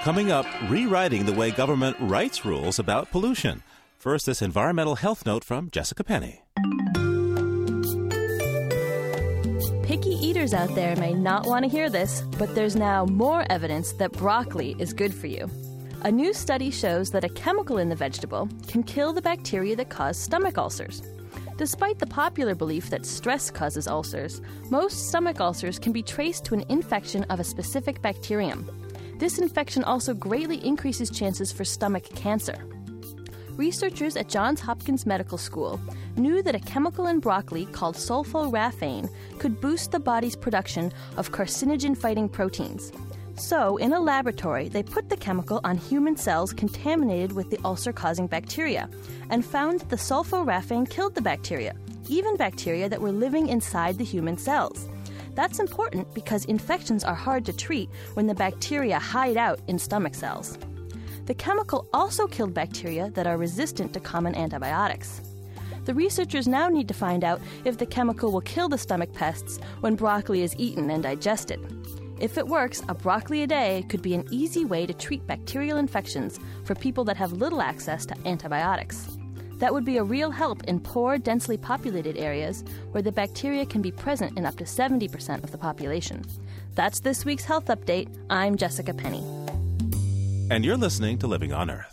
Coming up, rewriting the way government writes rules about pollution. First, this environmental health note from Jessica Penny. Picky eaters out there may not want to hear this, but there's now more evidence that broccoli is good for you. A new study shows that a chemical in the vegetable can kill the bacteria that cause stomach ulcers. Despite the popular belief that stress causes ulcers, most stomach ulcers can be traced to an infection of a specific bacterium. This infection also greatly increases chances for stomach cancer. Researchers at Johns Hopkins Medical School knew that a chemical in broccoli called sulforaphane could boost the body's production of carcinogen-fighting proteins. So, in a laboratory, they put the chemical on human cells contaminated with the ulcer-causing bacteria and found that the sulforaphane killed the bacteria, even bacteria that were living inside the human cells. That's important because infections are hard to treat when the bacteria hide out in stomach cells. The chemical also killed bacteria that are resistant to common antibiotics. The researchers now need to find out if the chemical will kill the stomach pests when broccoli is eaten and digested. If it works, a broccoli a day could be an easy way to treat bacterial infections for people that have little access to antibiotics. That would be a real help in poor, densely populated areas where the bacteria can be present in up to 70% of the population. That's this week's Health Update. I'm Jessica Penny. And you're listening to Living on Earth.